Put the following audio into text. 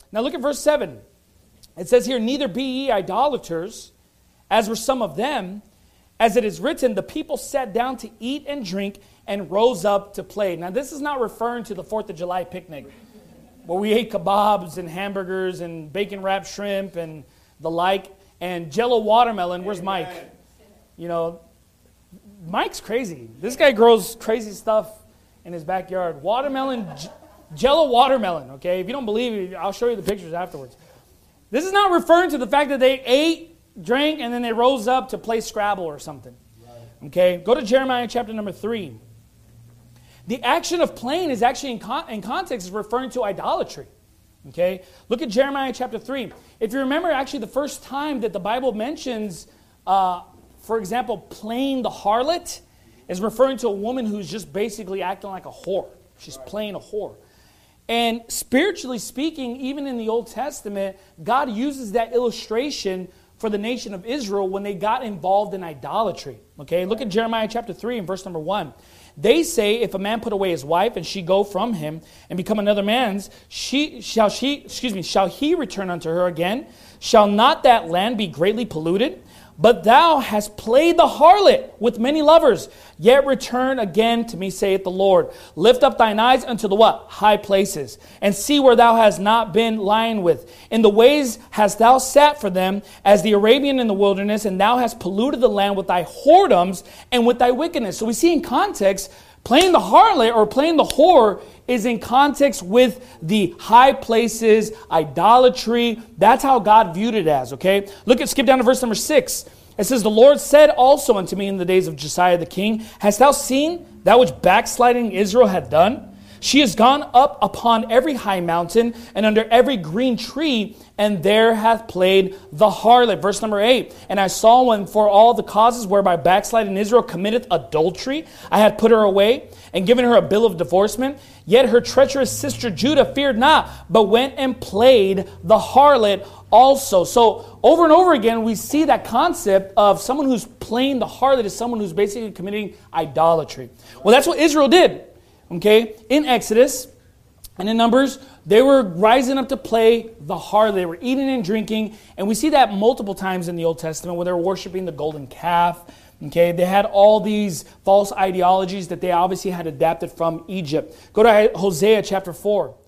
Now look at verse 7. It says here, neither be ye idolaters, as were some of them. As it is written, the people sat down to eat and drink and rose up to play. Now this is not referring to the 4th of July picnic, where we ate kebabs and hamburgers and bacon-wrapped shrimp and the like, and Jell-O watermelon. Where's Mike? You know, Mike's crazy. This guy grows crazy stuff in his backyard. Watermelon, Jell-O watermelon, okay? If you don't believe it, I'll show you the pictures afterwards. This is not referring to the fact that they ate, drank, and then they rose up to play Scrabble or something. Okay? Go to Jeremiah chapter number 3. The action of playing is actually in context is referring to idolatry. Okay? Look at Jeremiah chapter 3. If you remember, actually the first time that the Bible mentions, for example, playing the harlot is referring to a woman who's just basically acting like a whore. She's playing a whore. And spiritually speaking, even in the Old Testament, God uses that illustration for the nation of Israel when they got involved in idolatry. Okay? Look at Jeremiah chapter 3 and verse number 1. They say, if a man put away his wife and she go from him and become another man's, shall he return unto her again? Shall not that land be greatly polluted? But thou hast played the harlot with many lovers. Yet return again to me, saith the Lord. Lift up thine eyes unto the what? High places. And see where thou hast not been lying with. In the ways hast thou sat for them, as the Arabian in the wilderness, and thou hast polluted the land with thy whoredoms and with thy wickedness. So we see in context, playing the harlot or playing the whore is in context with the high places, idolatry. That's how God viewed it as, okay? Skip down to verse number 6. It says, the Lord said also unto me in the days of Josiah the king, hast thou seen that which backsliding Israel had done? She has gone up upon every high mountain and under every green tree, and there hath played the harlot. Verse number 8. And I saw when for all the causes whereby backsliding Israel committeth adultery, I had put her away and given her a bill of divorcement. Yet her treacherous sister Judah feared not, but went and played the harlot also. So over and over again, we see that concept of someone who's playing the harlot is someone who's basically committing idolatry. Well, that's what Israel did. Okay, in Exodus and in Numbers, they were rising up to play the harlot. They were eating and drinking, and we see that multiple times in the Old Testament where they were worshiping the golden calf. Okay, they had all these false ideologies that they obviously had adapted from Egypt. Go to Hosea chapter 4.